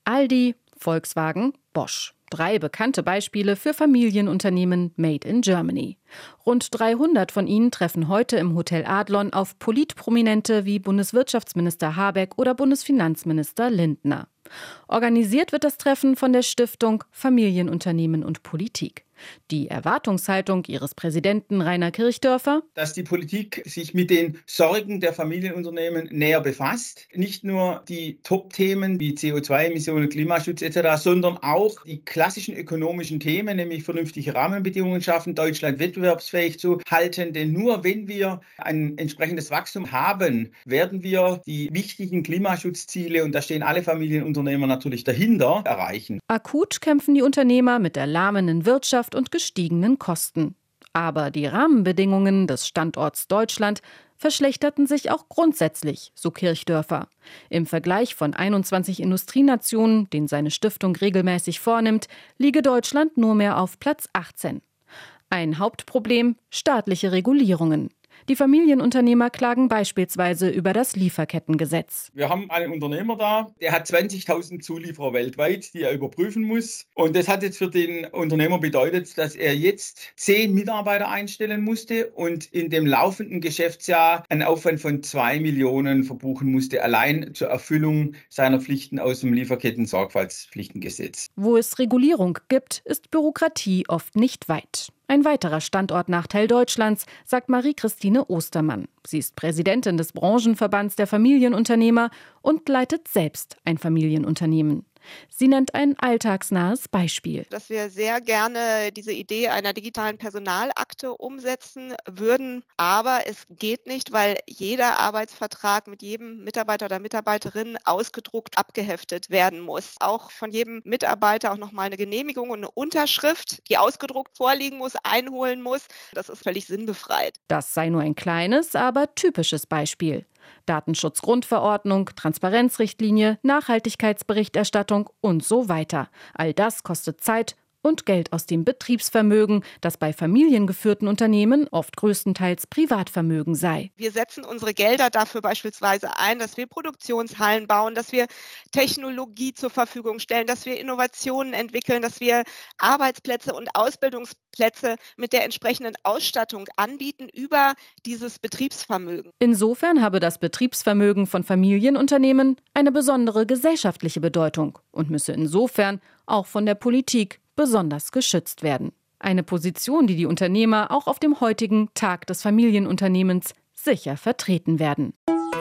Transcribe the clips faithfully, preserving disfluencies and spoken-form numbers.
Aldi, Volkswagen, Bosch. Drei bekannte Beispiele für Familienunternehmen made in Germany. Rund dreihundert von ihnen treffen heute im Hotel Adlon auf Politprominente wie Bundeswirtschaftsminister Habeck oder Bundesfinanzminister Lindner. Organisiert wird das Treffen von der Stiftung Familienunternehmen und Politik. Die Erwartungshaltung ihres Präsidenten Rainer Kirchdörfer: Dass die Politik sich mit den Sorgen der Familienunternehmen näher befasst. Nicht nur die Top-Themen wie C O zwei Emissionen, Klimaschutz et cetera, sondern auch die klassischen ökonomischen Themen, nämlich vernünftige Rahmenbedingungen schaffen, Deutschland wettbewerbsfähig zu halten. Denn nur wenn wir ein entsprechendes Wachstum haben, werden wir die wichtigen Klimaschutzziele, und da stehen alle Familienunternehmer natürlich dahinter, erreichen. Akut kämpfen die Unternehmer mit der lahmenden Wirtschaft und gestiegenen Kosten. Aber die Rahmenbedingungen des Standorts Deutschland verschlechterten sich auch grundsätzlich, so Kirchdörfer. Im Vergleich von einundzwanzig Industrienationen, den seine Stiftung regelmäßig vornimmt, liege Deutschland nur mehr auf Platz achtzehn. Ein Hauptproblem: staatliche Regulierungen. Die Familienunternehmer klagen beispielsweise über das Lieferkettengesetz. Wir haben einen Unternehmer da, der hat zwanzigtausend Zulieferer weltweit, die er überprüfen muss. Und das hat jetzt für den Unternehmer bedeutet, dass er jetzt zehn Mitarbeiter einstellen musste und in dem laufenden Geschäftsjahr einen Aufwand von zwei Millionen verbuchen musste, allein zur Erfüllung seiner Pflichten aus dem Lieferketten-Sorgfaltspflichtengesetz. Wo es Regulierung gibt, ist Bürokratie oft nicht weit. Ein weiterer Standortnachteil Deutschlands, sagt Marie-Christine Ostermann. Sie ist Präsidentin des Branchenverbands der Familienunternehmer und leitet selbst ein Familienunternehmen. Sie nennt ein alltagsnahes Beispiel. Dass wir sehr gerne diese Idee einer digitalen Personalakte umsetzen würden, aber es geht nicht, weil jeder Arbeitsvertrag mit jedem Mitarbeiter oder Mitarbeiterin ausgedruckt abgeheftet werden muss. Auch von jedem Mitarbeiter auch nochmal eine Genehmigung und eine Unterschrift, die ausgedruckt vorliegen muss, einholen muss. Das ist völlig sinnbefreit. Das sei nur ein kleines, aber typisches Beispiel. Datenschutzgrundverordnung, Transparenzrichtlinie, Nachhaltigkeitsberichterstattung und so weiter. All das kostet Zeit und Geld aus dem Betriebsvermögen, das bei familiengeführten Unternehmen oft größtenteils Privatvermögen sei. Wir setzen unsere Gelder dafür beispielsweise ein, dass wir Produktionshallen bauen, dass wir Technologie zur Verfügung stellen, dass wir Innovationen entwickeln, dass wir Arbeitsplätze und Ausbildungsplätze mit der entsprechenden Ausstattung anbieten über dieses Betriebsvermögen. Insofern habe das Betriebsvermögen von Familienunternehmen eine besondere gesellschaftliche Bedeutung und müsse insofern auch von der Politik besonders geschützt werden. Eine Position, die die Unternehmer auch auf dem heutigen Tag des Familienunternehmens sicher vertreten werden.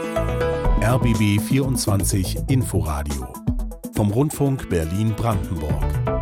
R B B vierundzwanzig Inforadio vom Rundfunk Berlin-Brandenburg.